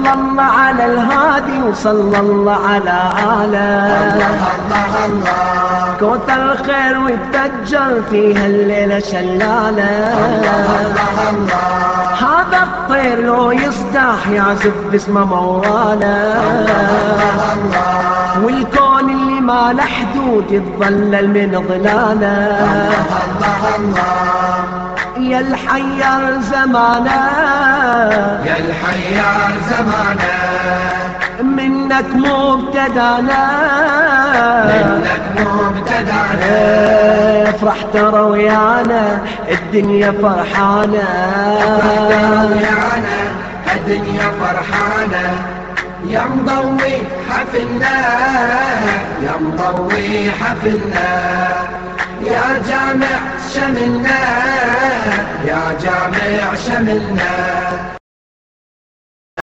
صلى الله على الهادي وصلى الله على آله. كوثر الخير ويتفجر فيها الليلة شلالة. هذا الطير لو يصدح يعزف باسمه موالة. والكون اللي ما له حدود يتظلل من ظلاله. يا الحيار زمانه يا الحيار زمانه منك مبتدانا منك مبتدانا. افرح ترى ويانا الدنيا فرحانة. ويانا الدنيا فرحانة. يا مضوي حفلنا يا مضوي حفلنا. يا جامع شملنا يا جامع شملنا.